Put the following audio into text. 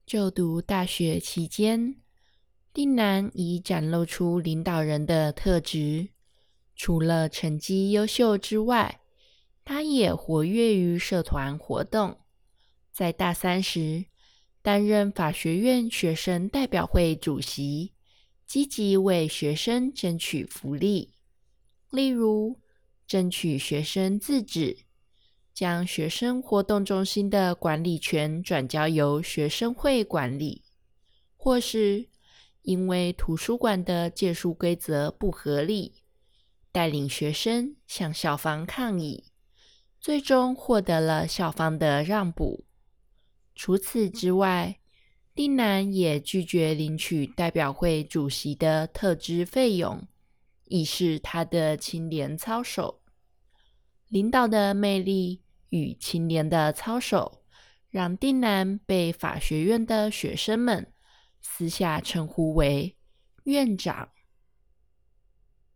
就读大学期间，定南已展露出领导人的特质。除了成绩优秀之外，他也活跃于社团活动。在大三时，担任法学院学生代表会主席，积极为学生争取福利，例如争取学生自治，将学生活动中心的管理权转交由学生会管理，或是因为图书馆的借书规则不合理，带领学生向校方抗议，最终获得了校方的让步。除此之外，定南也拒绝领取代表会主席的特支费用，以示他的清廉操守。领导的魅力与清廉的操守，让定南被法学院的学生们私下称呼为院长。